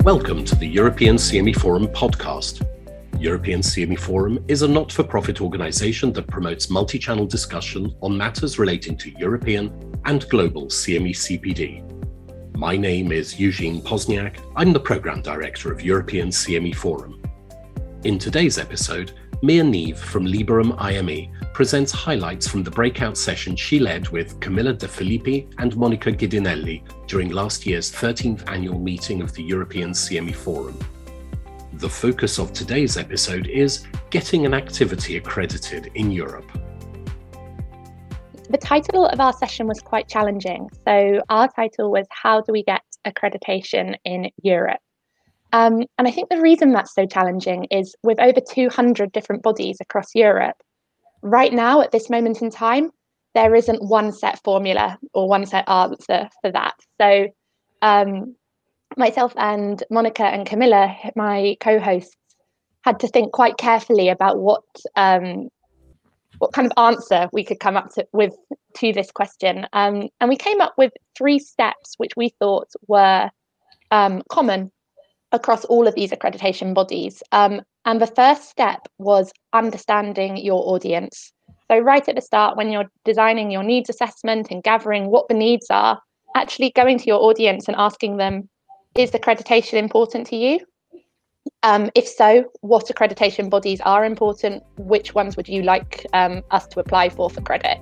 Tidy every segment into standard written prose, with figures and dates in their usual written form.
Welcome to the European CME Forum podcast. European CME Forum is a not-for-profit organisation that promotes multi-channel discussion on matters relating to European and global CME CPD. My name is Eugene Pozniak. I'm the Programme Director of European CME Forum. In today's episode, Mia Nieve from Liberum IME presents highlights from the breakout session she led with Camilla De Filippi and Monica Ghidinelli during last year's 13th annual meeting of the European CME Forum. The focus of today's episode is getting an activity accredited in Europe. The title of our session was quite challenging. So our title was How Do We Get Accreditation in Europe? And I think the reason that's so challenging is with over 200 different bodies across Europe, right now at this moment in time, there isn't one set formula or one set answer for that. So myself and Monica and Camilla, my co-hosts, had to think quite carefully about what kind of answer we could come up with to this question. And we came up with 3 steps which we thought were common across all of these accreditation bodies. And the first step was understanding your audience. So right at the start, when you're designing your needs assessment and gathering what the needs are, actually going to your audience and asking them, is accreditation important to you? If so, what accreditation bodies are important? Which ones would you like us to apply for credit?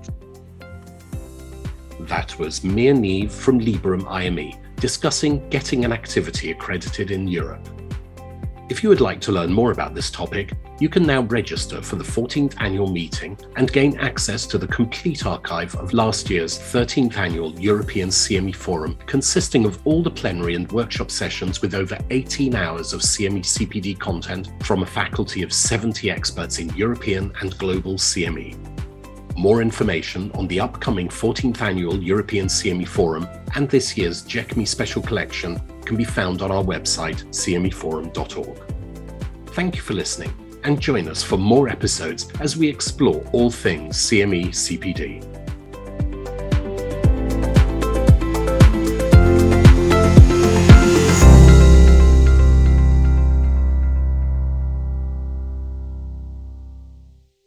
That was Mia Nieve from Liberum IME, discussing getting an activity accredited in Europe. If you would like to learn more about this topic, you can now register for the 14th annual meeting and gain access to the complete archive of last year's 13th annual European CME Forum, consisting of all the plenary and workshop sessions with over 18 hours of CME CPD content from a faculty of 70 experts in European and global CME. More information on the upcoming 14th annual European CME Forum and this year's JECME Special Collection can be found on our website, cmeforum.org. Thank you for listening, and join us for more episodes as we explore all things CME CPD.